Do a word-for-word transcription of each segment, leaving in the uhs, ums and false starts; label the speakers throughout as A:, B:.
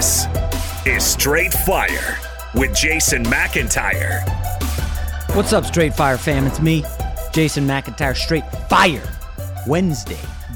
A: This is Straight Fire with Jason McIntyre.
B: What's up, Straight Fire fam? It's me, Jason McIntyre. Straight Fire, Wednesday,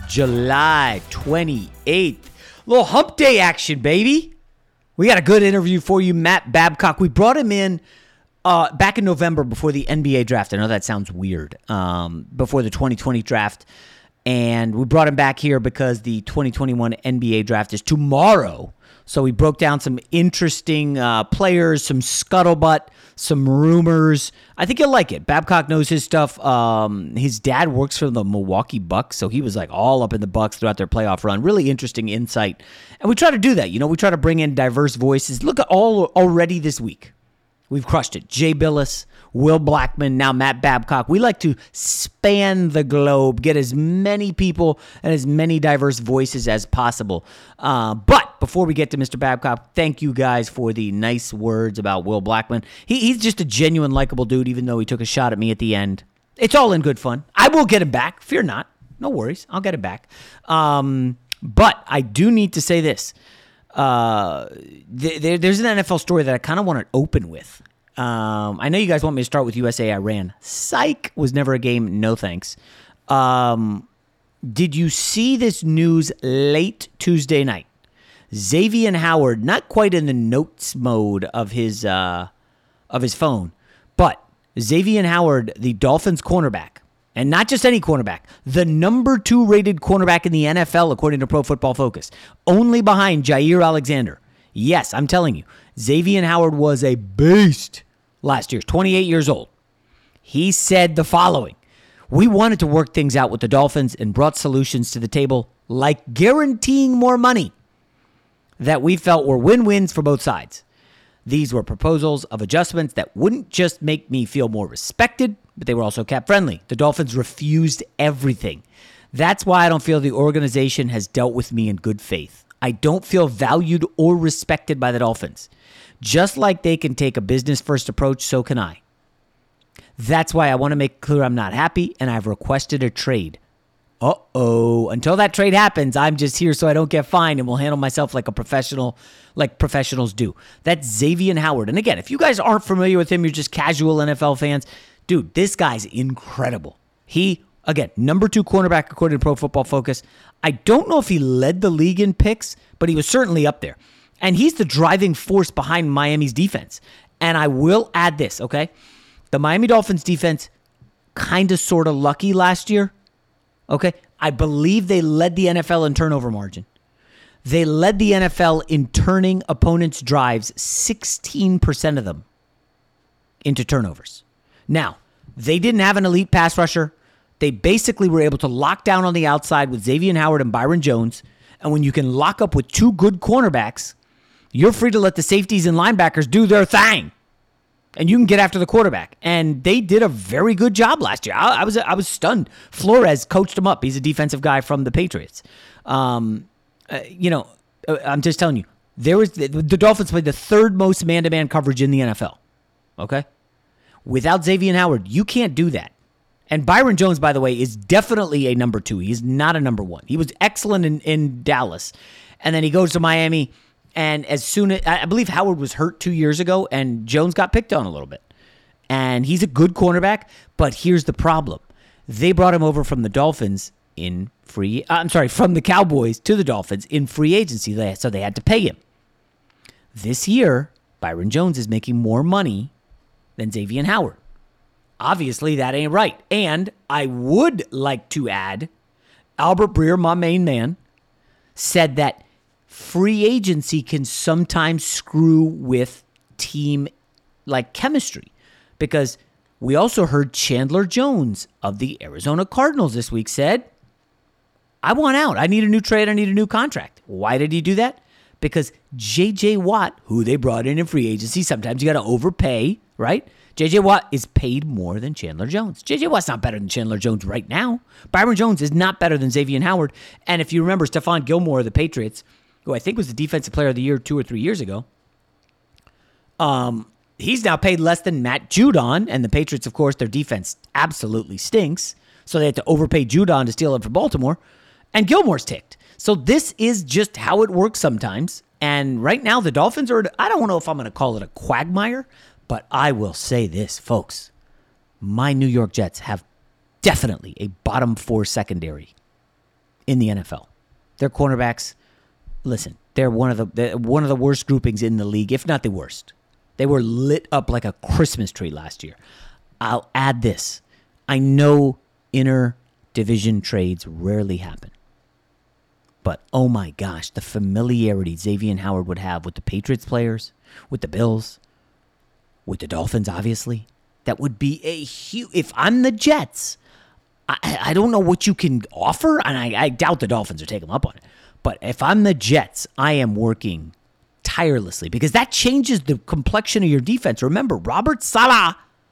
B: July twenty-eighth. Little hump day action, baby. We got a good interview for you, Matt Babcock. We brought him in uh, back in November before the N B A draft. I know that sounds weird. Um, before the twenty twenty draft. And we brought him back here because the twenty twenty-one N B A draft is tomorrow. So we broke down some interesting uh, players, some scuttlebutt, some rumors. I think you'll like it. Babcock knows his stuff. Um, his dad works for the Milwaukee Bucks, so he was like all up in the Bucks throughout their playoff run. Really interesting insight. And we try to do that. You know, we try to bring in diverse voices. Look at all already this week. We've crushed it. Jay Billis, Will Blackman, now Matt Babcock. We like to span the globe, get as many people and as many diverse voices as possible. Uh, but before we get to Mister Babcock, thank you guys for the nice words about Will Blackman. He, he's just a genuine, likable dude, even though he took a shot at me at the end. It's all in good fun. I will get him back. Fear not. No worries. I'll get him back. Um, but I do need to say this. Uh, th- there, there's an N F L story that I kind of want to open with. Um, I know you guys want me to start with U S A Iran. Psych, was never a game. No thanks. Um, did you see this news late Tuesday night? Xavier Howard, not quite in the notes mode of his uh, of his phone, but Xavier Howard, the Dolphins cornerback, and not just any cornerback, the number two rated cornerback in the N F L, according to Pro Football Focus, only behind Jair Alexander. Yes, I'm telling you, Xavier Howard was a beast last year, twenty-eight years old. He said the following: "We wanted to work things out with the Dolphins and brought solutions to the table, like guaranteeing more money that we felt were win-wins for both sides. These were proposals of adjustments that wouldn't just make me feel more respected, but they were also cap-friendly. The Dolphins refused everything. That's why I don't feel the organization has dealt with me in good faith. I don't feel valued or respected by the Dolphins. Just like they can take a business-first approach, so can I. That's why I want to make clear I'm not happy, and I've requested a trade. Uh-oh. Until that trade happens, I'm just here so I don't get fined and will handle myself like a professional, like professionals do." That's Xavier Howard. And again, if you guys aren't familiar with him, you're just casual N F L fans. Dude, this guy's incredible. He, again, number two cornerback according to Pro Football Focus. I don't know if he led the league in picks, but he was certainly up there. And he's the driving force behind Miami's defense. And I will add this, okay? The Miami Dolphins defense, kind of sort of lucky last year. Okay, I believe they led the N F L in turnover margin. They led the N F L in turning opponents' drives, sixteen percent of them into turnovers. Now, they didn't have an elite pass rusher. They basically were able to lock down on the outside with Xavier Howard and Byron Jones. And when you can lock up with two good cornerbacks, you're free to let the safeties and linebackers do their thing. And you can get after the quarterback. And they did a very good job last year. I, I was I was stunned. Flores coached him up. He's a defensive guy from the Patriots. Um, uh, you know, uh, I'm just telling you, there was the, the Dolphins played the third most man-to-man coverage in the N F L. Okay? Without Xavier Howard, you can't do that. And Byron Jones, by the way, is definitely a number two. He's not a number one. He was excellent in, in Dallas. And then he goes to Miami. And as soon as, I believe Howard was hurt two years ago, and Jones got picked on a little bit. And he's a good cornerback, but here's the problem. They brought him over from the Dolphins in free, uh, I'm sorry, from the Cowboys to the Dolphins in free agency, so they had to pay him. This year, Byron Jones is making more money than Xavier Howard. Obviously, that ain't right. And I would like to add, Albert Breer, my main man, said that free agency can sometimes screw with team like chemistry, because we also heard Chandler Jones of the Arizona Cardinals this week said, "I want out. I need a new trade. I need a new contract." Why did he do that? Because J J Watt, who they brought in in free agency, sometimes you got to overpay, right? J J Watt is paid more than Chandler Jones. J J Watt's not better than Chandler Jones right now. Byron Jones is not better than Xavier Howard. And if you remember Stephon Gilmore of the Patriots, who I think was the Defensive Player of the Year two or three years ago, um, he's now paid less than Matt Judon. And the Patriots, of course, their defense absolutely stinks. So they had to overpay Judon to steal it for Baltimore. And Gilmore's ticked. So this is just how it works sometimes. And right now, the Dolphins are, I don't know if I'm going to call it a quagmire, but I will say this, folks. My New York Jets have definitely a bottom four secondary in the N F L. Their cornerbacks, listen, they're one of the they're one of the worst groupings in the league, if not the worst. They were lit up like a Christmas tree last year. I'll add this. I know inter-division trades rarely happen. But, oh my gosh, the familiarity Xavier Howard would have with the Patriots players, with the Bills, with the Dolphins, obviously. That would be a huge... If I'm the Jets, I, I don't know what you can offer, and I, I doubt the Dolphins are taking them up on it. But if I'm the Jets, I am working tirelessly because that changes the complexion of your defense. Remember, Robert Saleh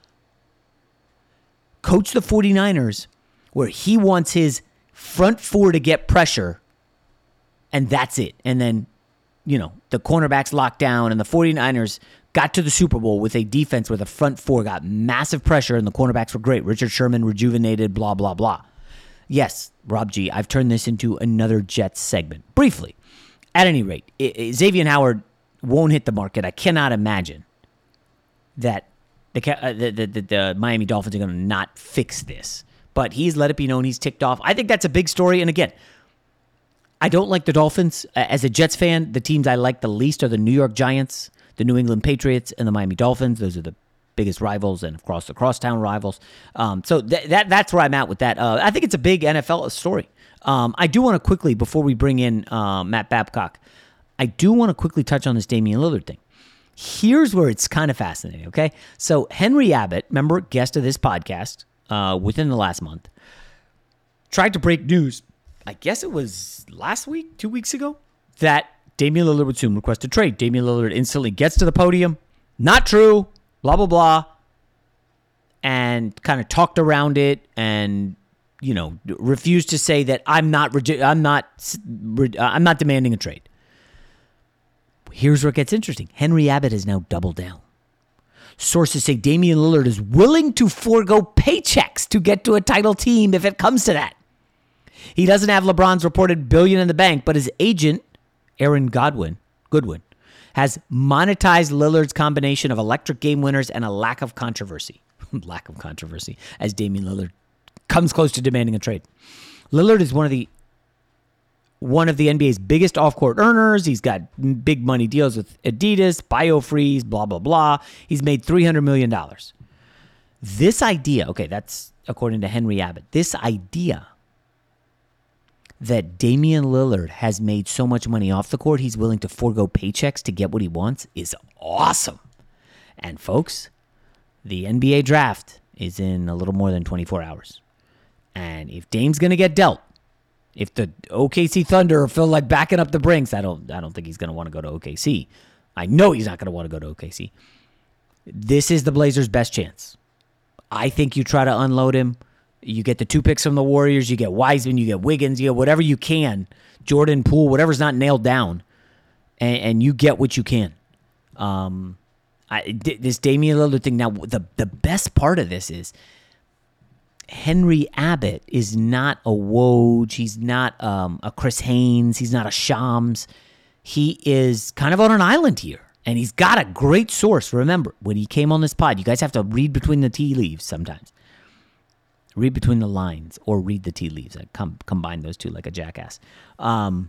B: coached the 49ers where he wants his front four to get pressure, and that's it. And then, you know, the cornerbacks locked down, and the 49ers got to the Super Bowl with a defense where the front four got massive pressure, and the cornerbacks were great. Richard Sherman, rejuvenated, blah, blah, blah. Yes, Rob G, I've turned this into another Jets segment. Briefly, at any rate, it, it, Xavier Howard won't hit the market. I cannot imagine that the, uh, the, the, the, the Miami Dolphins are going to not fix this. But he's let it be known he's ticked off. I think that's a big story. And again, I don't like the Dolphins. As a Jets fan, the teams I like the least are the New York Giants, the New England Patriots, and the Miami Dolphins. Those are the biggest rivals and, of course, the crosstown rivals. Um, so th- that that's where I'm at with that. Uh, I think it's a big N F L story. Um, I do want to quickly, before we bring in uh, Matt Babcock, I do want to quickly touch on this Damian Lillard thing. Here's where it's kind of fascinating, okay? So Henry Abbott, member, guest of this podcast uh, within the last month, tried to break news, I guess it was last week, two weeks ago, that Damian Lillard would soon request a trade. Damian Lillard instantly gets to the podium. Not true. Blah, blah, blah. And kind of talked around it and, you know, refused to say that I'm not, I'm not, I'm not demanding a trade. Here's where it gets interesting. Henry Abbott has now doubled down. Sources say Damian Lillard is willing to forego paychecks to get to a title team if it comes to that. He doesn't have LeBron's reported billion in the bank, but his agent, Aaron Godwin, Goodwin, has monetized Lillard's combination of electric game winners and a lack of controversy. lack of controversy, as Damian Lillard comes close to demanding a trade. Lillard is one of the one of the N B A's biggest off-court earners. He's got big money deals with Adidas, BioFreeze, blah, blah, blah. He's made three hundred million dollars. This idea, okay, that's according to Henry Abbott, this idea that Damian Lillard has made so much money off the court, he's willing to forego paychecks to get what he wants is awesome. And folks, the N B A draft is in a little more than twenty-four hours. And if Dame's going to get dealt, if the O K C Thunder feel like backing up the Brinks, I don't I don't think he's going to want to go to O K C. I know he's not going to want to go to O K C. This is the Blazers' best chance. I think you try to unload him. You get the two picks from the Warriors. You get Wiseman. You get Wiggins. You get whatever you can. Jordan Poole, whatever's not nailed down. And, and you get what you can. Um, I, this Damian Lillard thing. Now, the, the best part of this is Henry Abbott is not a Woj. He's not um, a Chris Haynes. He's not a Shams. He is kind of on an island here. And he's got a great source. Remember, when he came on this pod, you guys have to read between the tea leaves sometimes. Read between the lines or read the tea leaves. I com- combine those two like a jackass. Um,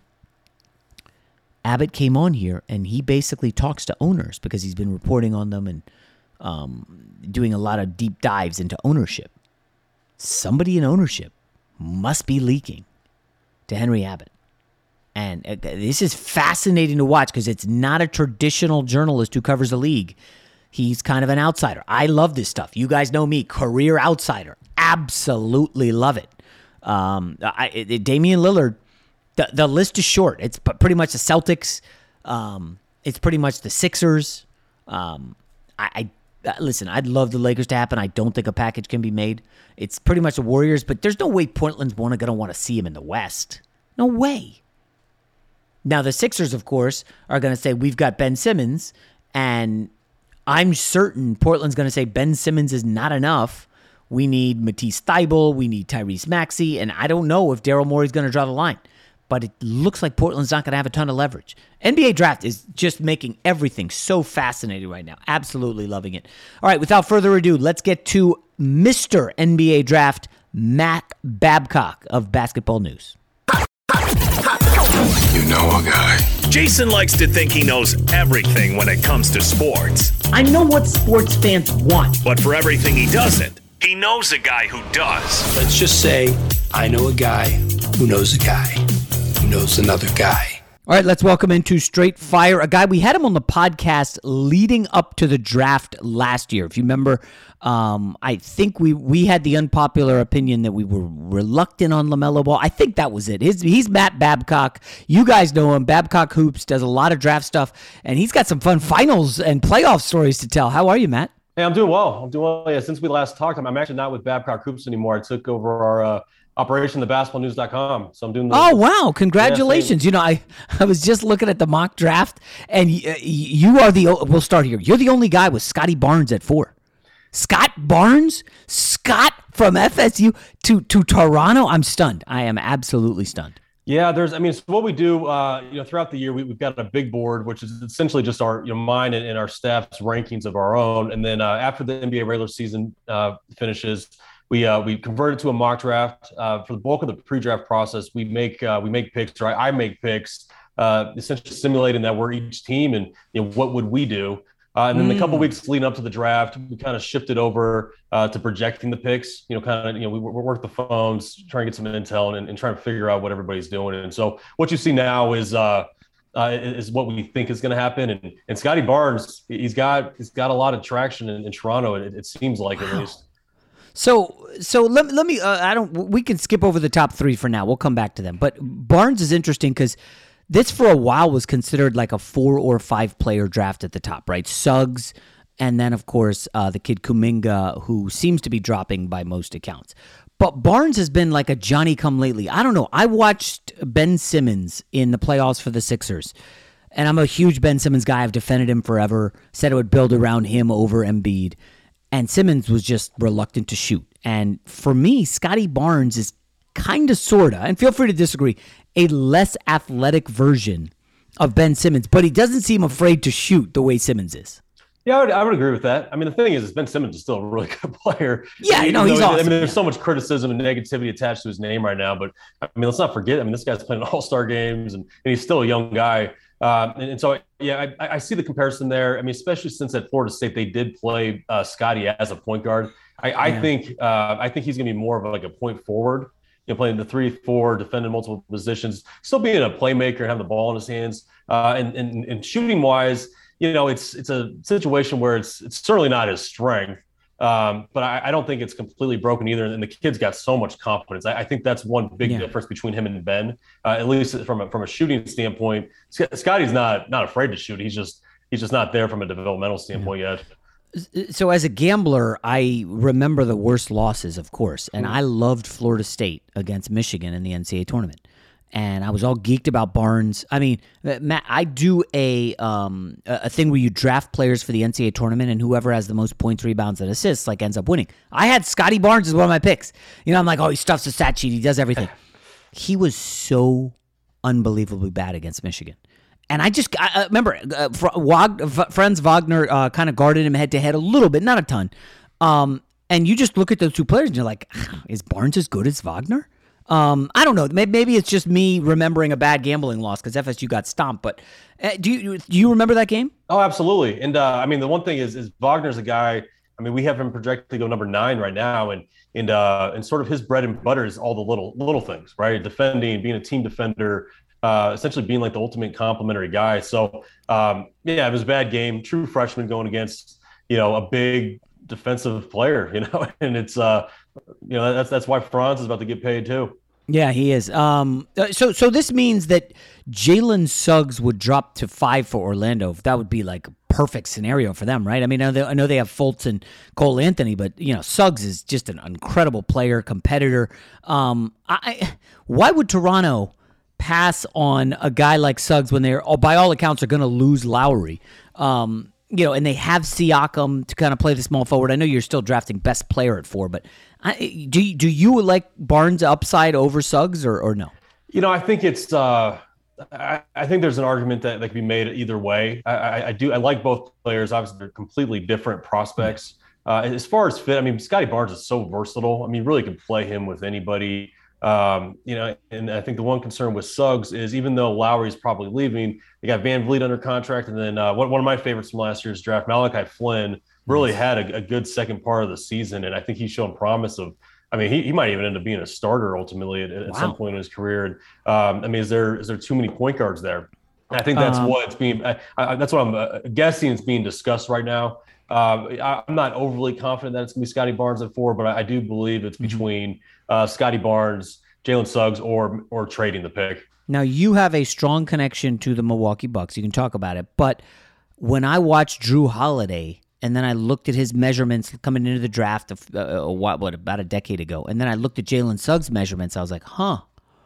B: Abbott came on here, and he basically talks to owners because he's been reporting on them and um, doing a lot of deep dives into ownership. Somebody in ownership must be leaking to Henry Abbott. And uh, this is fascinating to watch because it's not a traditional journalist who covers the league. He's kind of an outsider. I love this stuff. You guys know me, career outsider. Absolutely love it. Um, I, it Damian Lillard, the, the list is short. It's pretty much the Celtics. Um, it's pretty much the Sixers. Um, I, I listen, I'd love the Lakers to happen. I don't think a package can be made. It's pretty much the Warriors, but there's no way Portland's going to want to see him in the West. No way. Now, the Sixers, of course, are going to say, we've got Ben Simmons, and I'm certain Portland's going to say Ben Simmons is not enough. We need Matisse Thybulle. We need Tyrese Maxey. And I don't know if Daryl Morey's going to draw the line. but it looks like Portland's not going to have a ton of leverage. N B A draft is just making everything so fascinating right now. Absolutely loving it. All right, without further ado, let's get to Mister N B A Draft, Matt Babcock of Basketball News.
A: You know a guy. Jason likes to think he knows everything when it comes to sports.
B: I know what sports fans want.
A: But for everything he doesn't, he knows a guy who does.
C: Let's just say I know a guy who knows a guy who knows another guy.
B: All right, let's welcome into Straight Fire, a guy, we had him on the podcast leading up to the draft last year. If you remember, um, I think we we had the unpopular opinion that we were reluctant on LaMelo Ball. I think that was it. His, he's Matt Babcock. You guys know him. Babcock Hoops does a lot of draft stuff, and he's got some fun finals and playoff stories to tell. How are you, Matt?
D: Hey, I'm doing well. I'm doing well. Yeah, since we last talked, I'm, I'm actually not with Babcock Hoops anymore. I took over our uh, operation, the basketball news dot com. So I'm doing the,
B: Oh, wow. Congratulations. Yeah, you know, I, I was just looking at the mock draft, and y- you are the, we'll start here. You're the only guy with Scotty Barnes at four. Scott Barnes? Scott from F S U to, to Toronto? I'm stunned. I am absolutely stunned.
D: Yeah, there's, I mean, so what we do, uh, you know, throughout the year, we, we've got a big board, which is essentially just our, you know, mine and, and our staff's rankings of our own. And then uh, after the N B A regular season uh, finishes, we uh, we convert it to a mock draft. Uh, for the bulk of the pre-draft process, we make uh, we make picks, right? I make picks, uh, essentially simulating that we're each team and, you know, what would we do? Uh, and then mm. a couple weeks leading up to the draft, we kind of shifted over uh, to projecting the picks. You know, kind of, you know, we, we work the phones, try and get some intel, and, and try to figure out what everybody's doing. And so, what you see now is uh, uh, is what we think is going to happen. And and Scotty Barnes, he's got he's got a lot of traction in, in Toronto. It, it seems like wow. at least.
B: So so let let me. Uh, I don't. We can skip over the top three for now. We'll come back to them. But Barnes is interesting because this for a while was considered like a four or five player draft at the top, right? Suggs, and then of course uh, the kid Kuminga, who seems to be dropping by most accounts. But Barnes has been like a Johnny come lately. I don't know. I watched Ben Simmons in the playoffs for the Sixers, and I'm a huge Ben Simmons guy. I've defended him forever, said I would build around him over Embiid, and Simmons was just reluctant to shoot. And for me, Scotty Barnes is kind of, sort of, and feel free to disagree, a less athletic version of Ben Simmons, but he doesn't seem afraid to shoot the way Simmons is.
D: Yeah, I would, I would agree with that. I mean, the thing is, is Ben Simmons is still a really good player.
B: Yeah, you know, he's awesome.
D: I mean, there's so much criticism and negativity attached to his name right now, but I mean, let's not forget, I mean, this guy's playing all-star games, and, and he's still a young guy. Um, and, and so, yeah, I, I see the comparison there. I mean, especially since at Florida State, they did play uh, Scotty as a point guard. I, I yeah. think uh, I think he's going to be more of like a point forward, you know, playing the three, four, defending multiple positions, still being a playmaker and having the ball in his hands. Uh, and, and, and shooting wise, you know, it's it's a situation where it's it's certainly not his strength, um, but I, I don't think it's completely broken either. And the kid's got so much confidence. I, I think that's one big yeah. difference between him and Ben, uh, at least from a, from a shooting standpoint. Scotty's not not afraid to shoot. He's just he's just not there from a developmental standpoint yeah.
B: yet. So as a gambler, I remember the worst losses, of course, and I loved Florida State against Michigan in the N C double A tournament. And I was all geeked about Barnes. I mean, Matt, I do a um, a thing where you draft players for the N C double A tournament, and whoever has the most points, rebounds, and assists like ends up winning. I had Scotty Barnes as one of my picks. You know, I'm like, oh, he stuffs the stat sheet, he does everything. He was so unbelievably bad against Michigan. And I just I, uh, remember uh, Wag, Franz Wagner uh, kind of guarded him head to head a little bit, not a ton. Um, and you just look at those two players and you're like, is Barnes as good as Wagner? Um, I don't know. Maybe it's just me remembering a bad gambling loss because F S U got stomped. But uh, do you do you remember that game?
D: Oh, absolutely. And uh, I mean, the one thing is, is Wagner's a guy. I mean, we have him projected to go number nine right now, and and uh, and sort of his bread and butter is all the little little things, right? Defending, being a team defender, uh, essentially being like the ultimate complementary guy. So um, yeah, it was a bad game. True freshman going against you know a big defensive player, you know, and it's uh. You know, that's that's why Franz is about to get paid too.
B: Yeah, he is. Um, so so this means that Jalen Suggs would drop to five for Orlando. That would be like a perfect scenario for them, right? I mean, I know they, I know they have Fultz and Cole Anthony, but you know, Suggs is just an incredible player, competitor. Um, I why would Toronto pass on a guy like Suggs when they're, oh, by all accounts, are going to lose Lowry? Um, you know, and they have Siakam to kind of play the small forward. I know you're still drafting best player at four, but I, do you, do you like Barnes upside over Suggs or, or no?
D: You know, I think it's. Uh, I, I think there's an argument that, that can be made either way. I, I, I do. I like both players. Obviously, they're completely different prospects. Uh, as far as fit, I mean, Scotty Barnes is so versatile. I mean, you really can play him with anybody. Um, you know, and I think the one concern with Suggs is even though Lowry's probably leaving, they got Van Vliet under contract, and then uh, one, one of my favorites from last year's draft, Malachi Flynn, really had a, a good second part of the season, and I think he's shown promise of. I mean, he, he might even end up being a starter ultimately at, at wow. some point in his career. And um, I mean, is there is there too many point guards there? I think that's um, what it's being. I, I, that's what I'm uh, guessing is being discussed right now. Um, I, I'm not overly confident that it's going to be Scotty Barnes at four, but I, I do believe it's between uh, Scotty Barnes, Jalen Suggs, or or trading the pick.
B: Now you have a strong connection to the Milwaukee Bucks. You can talk about it, but when I watched Drew Holiday. And then I looked at his measurements coming into the draft of, uh, what, what, about a decade ago. And then I looked at Jalen Suggs' measurements. I was like, huh,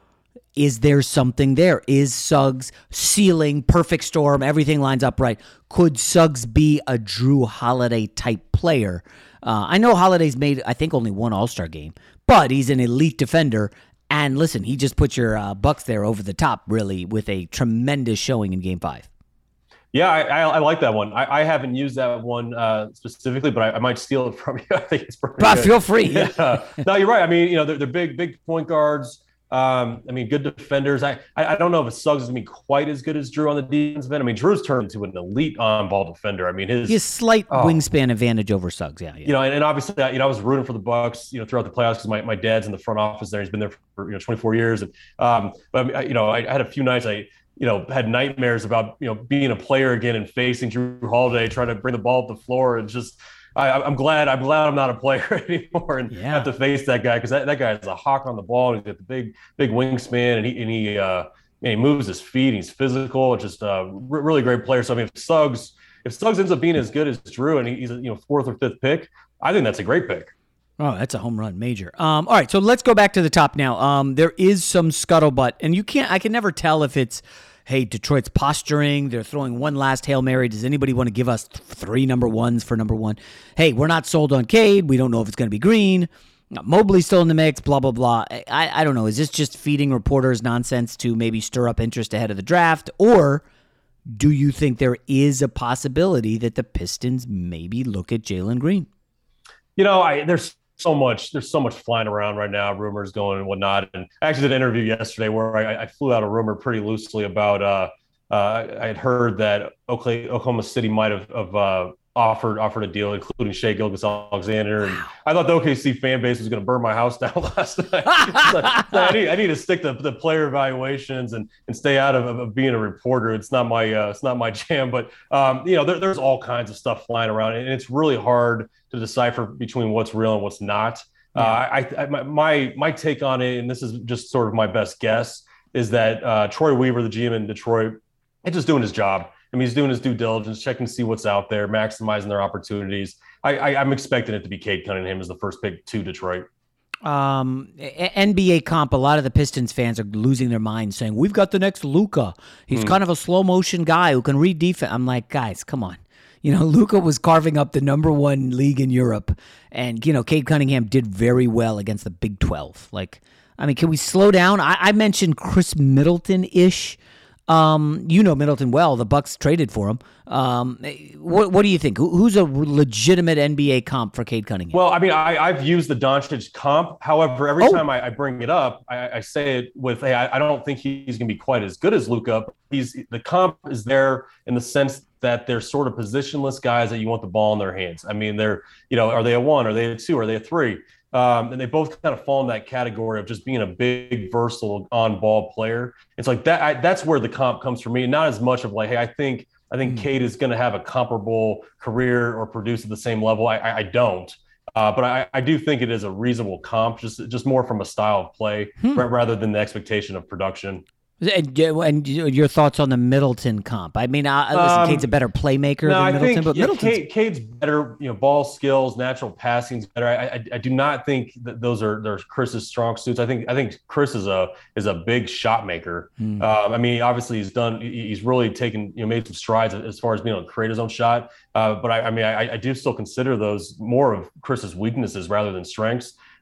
B: is there something there? Is Suggs ceiling, perfect storm, everything lines up right? Could Suggs be a Drew Holiday type player? Uh, I know Holiday's made, I think, only one All-Star game, but he's an elite defender. And listen, he just put your uh, Bucks there over the top, really, with a tremendous showing in Game five.
D: Yeah, I, I, I like that one. I, I haven't used that one uh, specifically, but I, I might steal it from you. I think it's pretty
B: but
D: good.
B: Feel free.
D: Yeah. No, you're right. I mean, you know, they're, they're big, big point guards. Um, I mean, good defenders. I, I I don't know if Suggs is going to be quite as good as Drew on the defensive end. I mean, Drew's turned into an elite on-ball defender. I mean, his
B: he has slight oh, wingspan advantage over Suggs. Yeah, yeah.
D: You know, and, and obviously, you know, I was rooting for the Bucks, you know, throughout the playoffs because my, my dad's in the front office there. He's been there for you know twenty-four years, and um, but I, you know, I, I had a few nights I. you know, had nightmares about, you know, being a player again and facing Drew Holiday, trying to bring the ball up the floor. And just, I, I'm glad, I'm glad I'm not a player anymore and yeah. have to face that guy. Cause that, that guy is a hawk on the ball. He's got the big, big wingspan and he, and he, uh, and he moves his feet. He's physical. Just a re- really great player. So, I mean, if Suggs, if Suggs ends up being as good as Drew and he's a, you know, fourth or fifth pick, I think that's a great pick.
B: Oh, that's a home run, major. Um, all right, so let's go back to the top now. Um, there is some scuttlebutt, and you can't. I can never tell if it's, hey, Detroit's posturing. They're throwing one last Hail Mary. Does anybody want to give us th- three number ones for number one? Hey, we're not sold on Cade. We don't know if it's going to be Green. Mobley's still in the mix. Blah blah blah. I I don't know. Is this just feeding reporters nonsense to maybe stir up interest ahead of the draft, or do you think there is a possibility that the Pistons maybe look at Jalen Green?
D: You know, I there's. So much, there's so much flying around right now, rumors going and whatnot. And I actually did an interview yesterday where I, I flew out a rumor pretty loosely about, uh, uh, I had heard that Oklahoma City might have, have uh, offered offered a deal, including Shai Gilgeous-Alexander. And I thought the O K C fan base was going to burn my house down last night. so, so I, need, I need to stick to the player evaluations and, and stay out of, of being a reporter. It's not my uh, it's not my jam. But um, you know, there, there's all kinds of stuff flying around, and it's really hard to decipher between what's real and what's not. Yeah. Uh, I, I my my take on it, and this is just sort of my best guess, is that uh, Troy Weaver, the G M in Detroit, is just doing his job. I mean, he's doing his due diligence, checking to see what's out there, maximizing their opportunities. I, I, I'm expecting it to be Cade Cunningham as the first pick to Detroit.
B: Um, N B A comp, a lot of the Pistons fans are losing their minds saying, we've got the next Luka. He's hmm. kind of a slow motion guy who can read defense. I'm like, guys, come on. You know, Luka was carving up the number one league in Europe. And, you know, Cade Cunningham did very well against the Big twelve. Like, I mean, can we slow down? I, I mentioned Chris Middleton-ish. Um, you know Middleton well. The Bucks traded for him. Um, what what do you think? Who, who's a legitimate N B A comp for Cade Cunningham?
D: Well, I mean, I, I've used the Doncic comp. However, every oh. time I, I bring it up, I, I say it with, hey, I, I don't think he's going to be quite as good as Luka. He's the comp is there in the sense that they're sort of positionless guys that you want the ball in their hands. I mean, they're, you know, are they a one? Are they a two? Are they a three? Um, and they both kind of fall in that category of just being a big, versatile on-ball player. It's like that. I, that's where the comp comes for me, not as much of like, hey, I think I think mm. Cade is going to have a comparable career or produce at the same level. I, I, I don't, uh, but I, I do think it is a reasonable comp, just just more from a style of play hmm. rather than the expectation of production.
B: And, and your thoughts on the Middleton comp? I mean, uh, listen, um, Cade's a better playmaker
D: no,
B: than Middleton,
D: think,
B: but
D: yeah,
B: Middleton's...
D: Cade, Cade's better, you know, ball skills, natural passing's better. I, I, I do not think that those are those Chris's strong suits. I think I think Chris is a is a big shot maker. Hmm. Um, I mean, obviously he's done, he's really taken, you know, made some strides as far as being able to create his own shot. Uh, but I, I mean, I, I do still consider those more of Chris's weaknesses rather than strengths.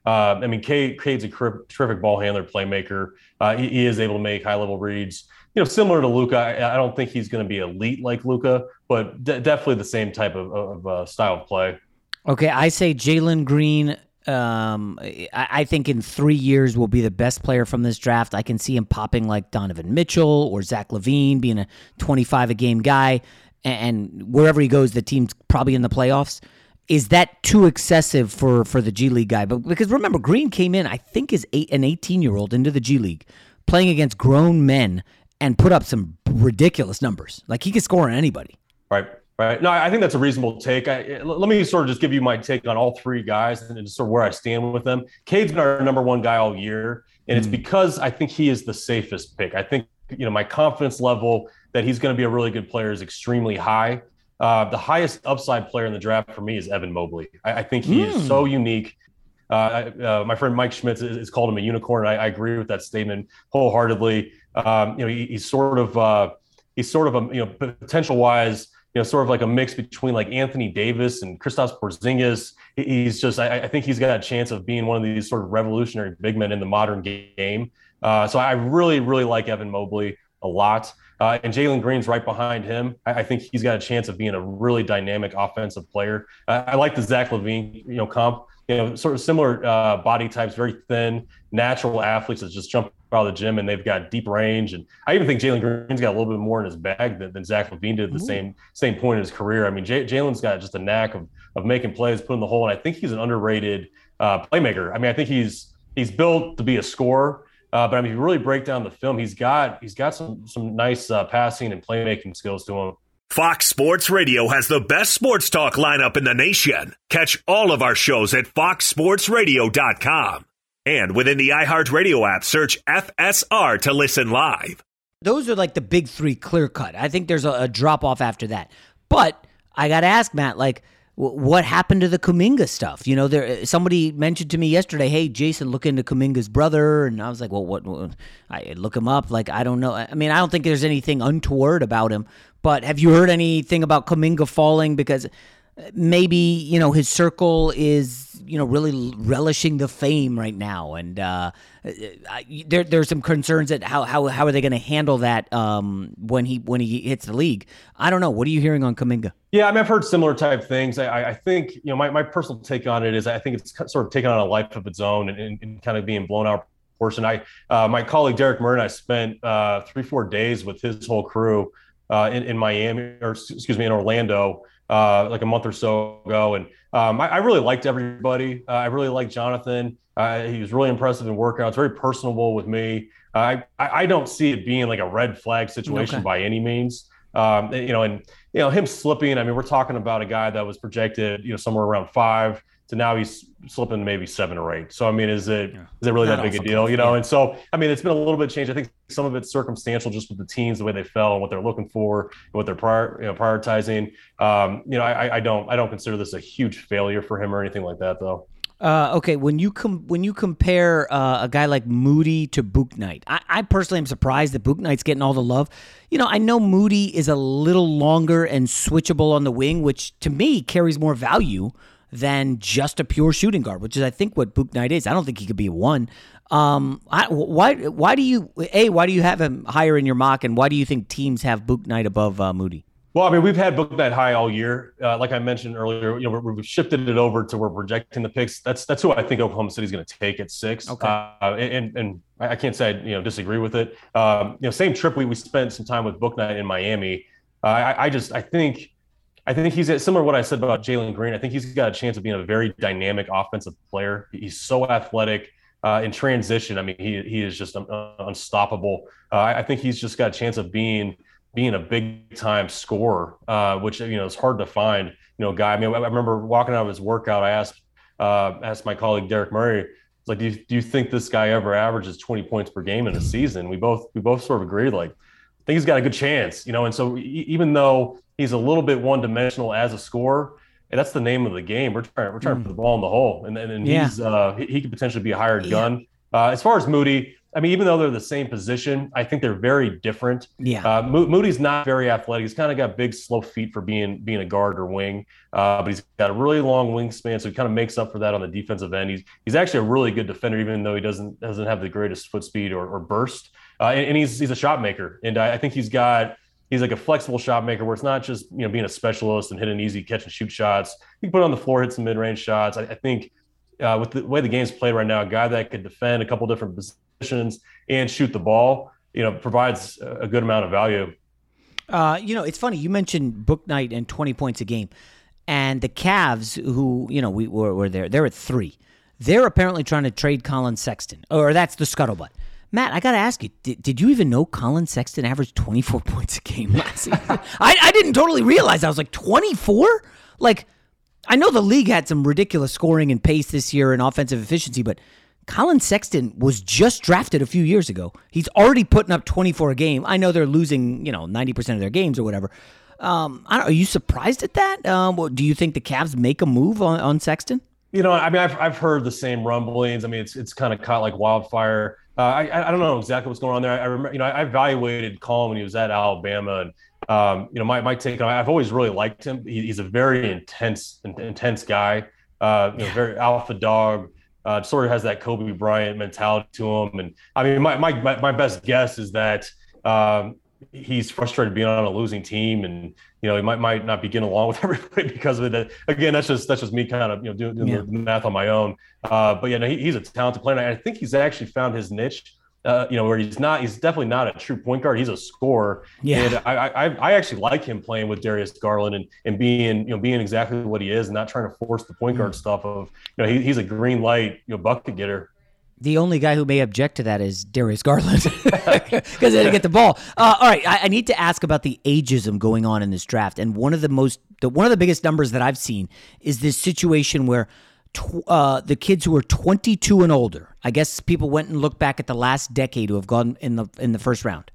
D: Uh, I mean, Cade, Cade's a terrific ball handler, playmaker. Uh, he, he is able to make high level reads. You know, similar to Luka. I, I don't think he's going to be elite like Luka, but de- definitely the same type of, of uh, style of play.
B: Okay, I say Jalen Green. Um, I, I think in three years will be the best player from this draft. I can see him popping like Donovan Mitchell or Zach LaVine, being a twenty-five a game guy, and, and wherever he goes, the team's probably in the playoffs. Is that too excessive for, for the G League guy? But because remember, Green came in, I think, as eight, an eighteen-year-old into the G League, playing against grown men, and put up some ridiculous numbers. Like he could score on anybody.
D: Right. Right. No, I think that's a reasonable take. I, let me sort of just give you my take on all three guys and just sort of where I stand with them. Cade's been our number one guy all year, and mm. it's because I think he is the safest pick. I think, you know, my confidence level that he's going to be a really good player is extremely high. Uh, the highest upside player in the draft for me is Evan Mobley. I, I think he mm. is so unique. Uh, uh, my friend Mike Schmitz has called him a unicorn. I, I agree with that statement wholeheartedly. Um, you know, he, he's sort of uh, he's sort of a you know potential wise. You know, sort of like a mix between like Anthony Davis and Kristaps Porzingis. He's just, I, I think he's got a chance of being one of these sort of revolutionary big men in the modern game. Uh, so I really, really like Evan Mobley a lot. Uh, and Jalen Green's right behind him. I, I think he's got a chance of being a really dynamic offensive player. Uh, I like the Zach LaVine, you know, comp. You know, sort of similar uh, body types, very thin, natural athletes that just jump out of the gym, and they've got deep range. And I even think Jalen Green's got a little bit more in his bag than, than Zach LaVine did at the Ooh. same same point in his career. I mean, J- Jalen's got just a knack of of making plays, putting the hole, and I think he's an underrated uh, playmaker. I mean, I think he's he's built to be a scorer, uh, but I mean, if you really break down the film, he's got he's got some some nice uh, passing and playmaking skills to him.
A: Fox Sports Radio has the best sports talk lineup in the nation. Catch all of our shows at fox sports radio dot com. And within the iHeartRadio app, search F S R to listen live.
B: Those are like the big three clear cut. I think there's a, a drop off after that. But I got to ask, Matt, like, w- what happened to the Kuminga stuff? You know, there somebody mentioned to me yesterday, hey, Jason, look into Kuminga's brother. And I was like, well, what? what? I look him up. Like, I don't know. I mean, I don't think there's anything untoward about him. But have you heard anything about Kuminga falling? Because maybe, you know, his circle is, you know, really relishing the fame right now. And uh, there there's some concerns that how how, how are they going to handle that um, when he when he hits the league? I don't know. What are you hearing on Kuminga?
D: Yeah, I mean, I've heard similar type things. I, I think, you know, my, my personal take on it is I think it's sort of taken on a life of its own and, and, and kind of being blown out of proportion. I, uh, my colleague Derek Murray and I spent uh, three, four days with his whole crew uh, in, in Miami, or excuse me, in Orlando, uh, like a month or so ago. And um, I, I really liked everybody. Uh, I really liked Jonathan. Uh, he was really impressive in workouts, very personable with me. Uh, I, I don't see it being like a red flag situation okay. by any means. Um, you know, and, you know, him slipping, I mean, we're talking about a guy that was projected, you know, somewhere around five to now he's slipping maybe seven or eight. So, I mean, is it, yeah. is it really Not that big a deal, you know? Yeah. And so, I mean, it's been a little bit changed. I think some of it's circumstantial just with the teams, the way they fell and what they're looking for, and what they're prior, you know, prioritizing. Um, you know, I, I don't, I don't consider this a huge failure for him or anything like that though.
B: Uh, okay, when you com- when you compare uh, a guy like Moody to Bouknight, I-, I personally am surprised that Bouknight's getting all the love. You know, I know Moody is a little longer and switchable on the wing, which to me carries more value than just a pure shooting guard, which is I think what Bouknight is. I don't think he could be a one. Um, I, why why do you a why do you have him higher in your mock, and why do you think teams have Bouknight above uh, Moody?
D: Well, I mean, we've had Bouknight high all year. Uh, like I mentioned earlier, you know, we've shifted it over to we're projecting the picks. That's that's who I think Oklahoma City's going to take at six.
B: Okay.
D: Uh, and and I can't say I, you know disagree with it. Um, you know, same trip we we spent some time with Bouknight in Miami. Uh, I, I just I think I think he's similar to what I said about Jalen Green. I think he's got a chance of being a very dynamic offensive player. He's so athletic. Uh, in transition, I mean, he he is just un- unstoppable. Uh, I think he's just got a chance of being. being a big time scorer, uh, which, you know, it's hard to find, you know, guy. I mean, I remember walking out of his workout, I asked, uh, asked my colleague, Derek Murray, like, do you, do you think this guy ever averages twenty points per game in a season? We both, we both sort of agreed, like, I think he's got a good chance, you know? And so even though he's a little bit one dimensional as a scorer, and that's the name of the game. We're trying, we're trying mm. to put the ball in the hole. And, and, and yeah. he's, uh, he, he could potentially be a hired gun. Uh, as far as Moody, I mean, even though they're the same position, I think they're very different.
B: Yeah.
D: Uh, Mo- Moody's not very athletic. He's kind of got big, slow feet for being being a guard or wing, uh, but he's got a really long wingspan, so he kind of makes up for that on the defensive end. He's he's actually a really good defender, even though he doesn't doesn't have the greatest foot speed or, or burst. Uh, and, and he's he's a shot maker, and I, I think he's got he's like a flexible shot maker where it's not just you know being a specialist and hitting easy catch and shoot shots. He can put it on the floor, hit some mid range shots. I, I think uh, with the way the game's played right now, a guy that could defend a couple different positions and shoot the ball, you know, provides a good amount of value.
B: Uh, you know, it's funny. You mentioned Bouknight and twenty points a game, and the Cavs, who you know we were, were there, they're at three. They're apparently trying to trade Colin Sexton, or that's the scuttlebutt. Matt, I got to ask you, did, did you even know Colin Sexton averaged twenty-four points a game last season? I, I didn't totally realize. I was like, twenty-four? Like, I know the league had some ridiculous scoring and pace this year and offensive efficiency, but Colin Sexton was just drafted a few years ago. He's already putting up twenty-four a game. I know they're losing, you know, ninety percent of their games or whatever. Um, I don't, are you surprised at that? Um, do you think the Cavs make a move on, on Sexton?
D: You know, I mean, I've I've heard the same rumblings. I mean, it's it's kind of caught like wildfire. Uh, I I don't know exactly what's going on there. I, I remember, you know, I evaluated Colin when he was at Alabama, and um, you know, my my take on I've always really liked him. He, he's a very intense intense guy. Uh, you know, very alpha dog. Uh, sort of has that Kobe Bryant mentality to him, and I mean, my my my best guess is that um, he's frustrated being on a losing team, and you know, he might might not be getting along with everybody because of it. Again, that's just that's just me kind of you know doing, doing yeah. the math on my own. Uh, but yeah, no, he, he's a talented player. And I think he's actually found his niche. Uh, you know, where he's not, he's definitely not a true point guard. He's a scorer.
B: Yeah.
D: And I, I, I actually like him playing with Darius Garland and, and being, you know, being exactly what he is and not trying to force the point guard mm. stuff of, you know, he, he's a green light, you know, bucket getter.
B: The only guy who may object to that is Darius Garland because they didn't get the ball. Uh, all right, I, I need to ask about the ageism going on in this draft. And one of the most, the, one of the biggest numbers that I've seen is this situation where tw- uh, the kids who are twenty-two and older, I guess people went and looked back at the last decade who have gone in the in the first round.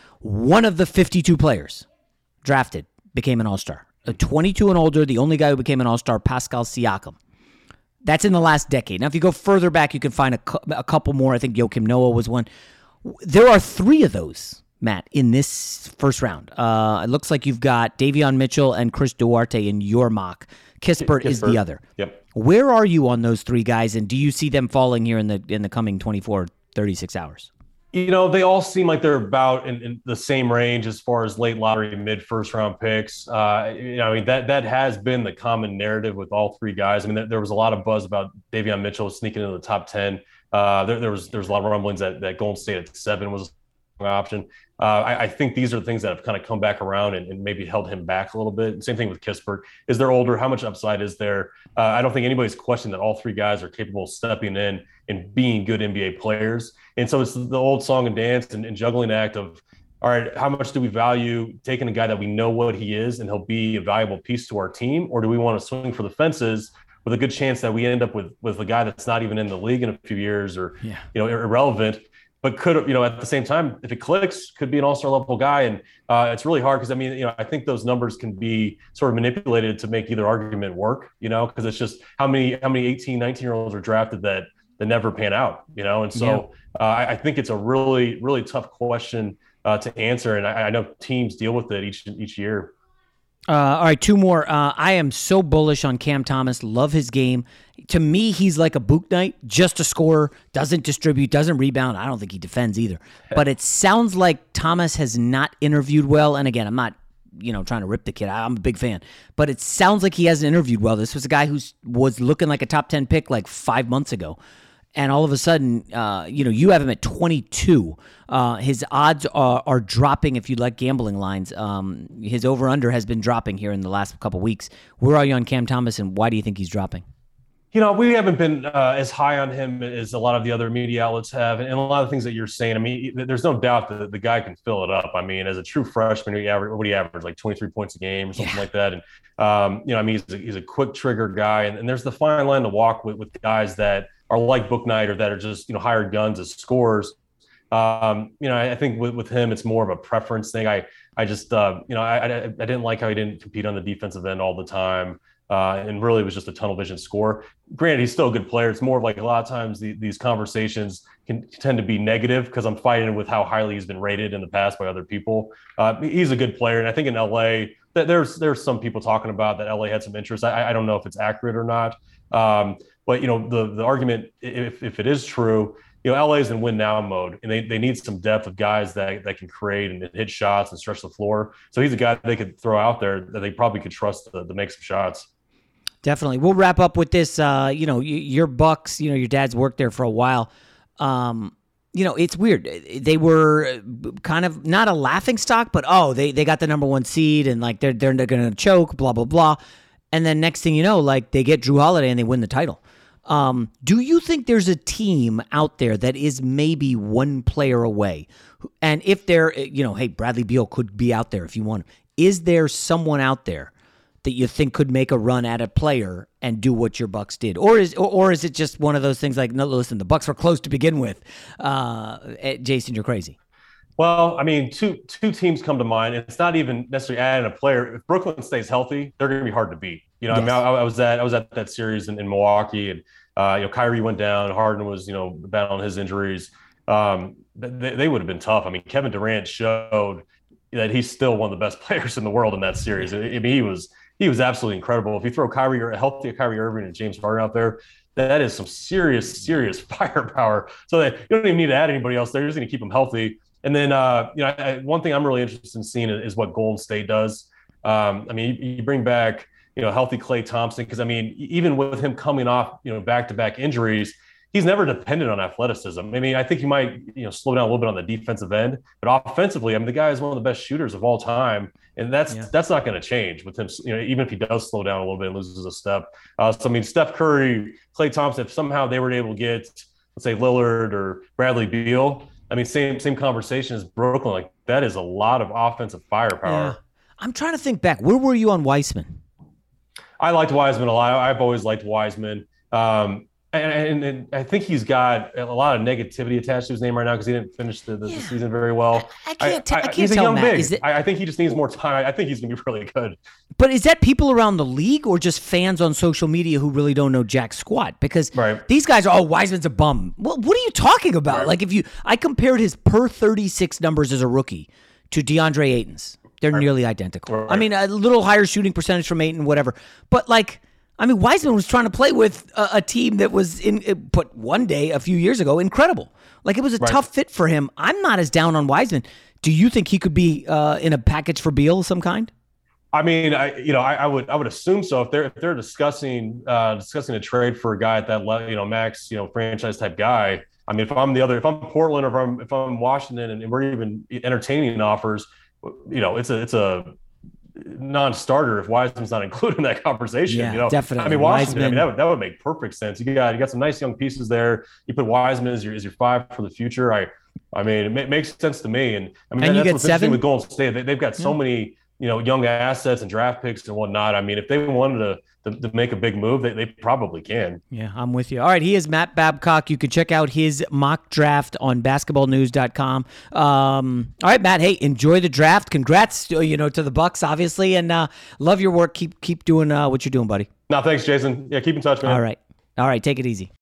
B: One of the fifty-two players drafted became an All-Star. A twenty-two and older, the only guy who became an All-Star, Pascal Siakam. That's in the last decade. Now, if you go further back, you can find a, cu- a couple more. I think Joakim Noah was one. There are three of those, Matt, in this first round. Uh, it looks like you've got Davion Mitchell and Chris Duarte in your mock. Kispert, Kispert is the other.
D: Yep.
B: Where are you on those three guys, and do you see them falling here in the in the coming twenty-four, thirty-six hours?
D: You know, they all seem like they're about in, in the same range as far as late lottery, mid first round picks. Uh, you know, I mean, that that has been the common narrative with all three guys. I mean, there, there was a lot of buzz about Davion Mitchell sneaking into the top ten. Uh, there, there was there was a lot of rumblings that, that Golden State at seven was an option. Uh, I, I think these are things that have kind of come back around and, and maybe held him back a little bit. Same thing with Kispert. Is they're older? How much upside is there? Uh, I don't think anybody's questioning that all three guys are capable of stepping in and being good N B A players. And so it's the old song and dance and, and juggling act of, all right, how much do we value taking a guy that we know what he is and he'll be a valuable piece to our team? Or do we want to swing for the fences with a good chance that we end up with, with a guy that's not even in the league in a few years or, yeah. you know, irrelevant? But could, you know, at the same time, if it clicks, could be an all-star level guy. And uh, it's really hard because, I mean, you know, I think those numbers can be sort of manipulated to make either argument work, you know, because it's just how many how many eighteen, nineteen-year-olds are drafted that that never pan out, you know. And so yeah. uh, I, I think it's a really, really tough question uh, to answer. And I, I know teams deal with it each each year.
B: Uh, all right, two more. Uh, I am so bullish on Cam Thomas. Love his game. To me, he's like a Bouknight, just a scorer, doesn't distribute, doesn't rebound. I don't think he defends either. But it sounds like Thomas has not interviewed well. And again, I'm not, you know, trying to rip the kid. I'm a big fan. But it sounds like he hasn't interviewed well. This was a guy who was looking like a top ten pick like five months ago. And all of a sudden, uh, you know, you have him at twenty-two. Uh, his odds are, are dropping if you like gambling lines. Um, his over-under has been dropping here in the last couple weeks. Where are you on Cam Thomas, and why do you think he's dropping?
D: You know, we haven't been uh, as high on him as a lot of the other media outlets have. And a lot of things that you're saying, I mean, there's no doubt that the guy can fill it up. I mean, as a true freshman, he average, what do you average, like twenty-three points a game or something yeah. like that. And, um, you know, I mean, he's a, he's a quick trigger guy. And, and there's the fine line to walk with, with guys that are like Bouknight or that are just, you know, hired guns as scorers. Um, you know, I, I think with, with him, it's more of a preference thing. I, I just, uh, you know, I, I, I didn't like how he didn't compete on the defensive end all the time. uh, and really was just a tunnel vision score. Granted, he's still a good player. It's more of like a lot of times the, these conversations can tend to be negative because I'm fighting with how highly he's been rated in the past by other people. Uh, he's a good player, and I think in L A, that there's there's some people talking about that L A had some interest. I, I don't know if it's accurate or not, um, but you know the the argument, if if it is true, you know, L A is in win now mode, and they, they need some depth of guys that, that can create and hit shots and stretch the floor. So he's a guy they could throw out there that they probably could trust to, to make some shots.
B: Definitely. We'll wrap up with this. Uh, you know, your Bucks, you know, your dad's worked there for a while. Um, you know, it's weird. They were kind of not a laughing stock, but, oh, they, they got the number one seed and like they're, they're, they're going to choke, blah, blah, blah. And then next thing you know, like they get Jrue Holiday and they win the title. Um, do you think there's a team out there that is maybe one player away? And if they're, you know, hey, Bradley Beal could be out there if you want him. Is there someone out there that you think could make a run at a player and do what your Bucks did? Or is or, or is it just one of those things like, no, listen, the Bucks were close to begin with. Uh, Jason, you're crazy.
D: Well, I mean, two two teams come to mind. It's not even necessarily adding a player. If Brooklyn stays healthy, they're going to be hard to beat. You know, yes. I mean, I, I was at I was at that series in, in Milwaukee, and uh, you know, Kyrie went down. Harden was, you know, battling his injuries. Um, they, they would have been tough. I mean, Kevin Durant showed that he's still one of the best players in the world in that series. I mean, he was he was absolutely incredible. If you throw Kyrie or a healthy Kyrie Irving and James Harden out there, that is some serious, serious firepower. So that you don't even need to add anybody else there. You're just going to keep them healthy. And then, uh, you know, I, one thing I'm really interested in seeing is what Golden State does. Um, I mean, you, you bring back, you know, healthy Klay Thompson, because I mean, even with him coming off, you know, back-to-back injuries, he's never dependent on athleticism. I mean, I think he might, you know, slow down a little bit on the defensive end, but offensively, I mean, the guy is one of the best shooters of all time, and that's yeah. that's not going to change with him. You know, even if he does slow down a little bit and loses a step. Uh, so I mean, Steph Curry, Klay Thompson, if somehow they were able to get, let's say, Lillard or Bradley Beal, I mean, same same conversation as Brooklyn. Like, that is a lot of offensive firepower. Yeah.
B: I'm trying to think back. Where were you on Wiseman?
D: I liked Wiseman a lot. I've always liked Wiseman. Um, and, and, and I think he's got a lot of negativity attached to his name right now because he didn't finish the, the, yeah. the season very well.
B: I, I can't, t- I, I can't
D: he's
B: tell,
D: a young
B: Matt.
D: big.
B: Is it,
D: I, I think he just needs more time. I think he's going to be really good.
B: But is that people around the league or just fans on social media who really don't know jack squat? Because
D: right.
B: these guys are, oh, Wiseman's a bum. Well, what are you talking about? Right. Like if you, I compared his per thirty-six numbers as a rookie to DeAndre Ayton's. They're right. nearly identical. Right. I mean, a little higher shooting percentage from Ayton, whatever. But like, I mean, Wiseman was trying to play with a, a team that was in, put one day a few years ago, incredible. Like it was a right. tough fit for him. I'm not as down on Wiseman. Do you think he could be uh, in a package for Beal of some kind?
D: I mean, I you know, I, I would I would assume so. If they're if they're discussing uh, discussing a trade for a guy at that level, you know, max, you know, franchise type guy. I mean, if I'm the other, if I'm Portland or if I'm if I'm Washington and we're even entertaining offers, you know, it's a it's a non-starter if Wiseman's not included in that conversation.
B: Yeah,
D: you know,
B: definitely.
D: I mean, Washington.
B: Wiseman.
D: I mean, that would that would make perfect sense. You got you got some nice young pieces there. You put Wiseman as your as your five for the future. I I mean, it ma- makes sense to me. And I mean,
B: and
D: that,
B: you
D: that's
B: get
D: what's
B: seven?
D: interesting with Golden State. They, they've got so yeah. many, you know, young assets and draft picks and whatnot. I mean, if they wanted to to, to make a big move, they, they probably can.
B: Yeah, I'm with you. All right, he is Matt Babcock. You can check out his mock draft on basketball news dot com. Um, all right, Matt. Hey, enjoy the draft. Congrats, you know, to the Bucks, obviously, and uh, love your work. Keep keep doing uh, what you're doing, buddy.
D: No, thanks, Jason. Yeah, keep in touch, man.
B: All right, all right. Take it easy.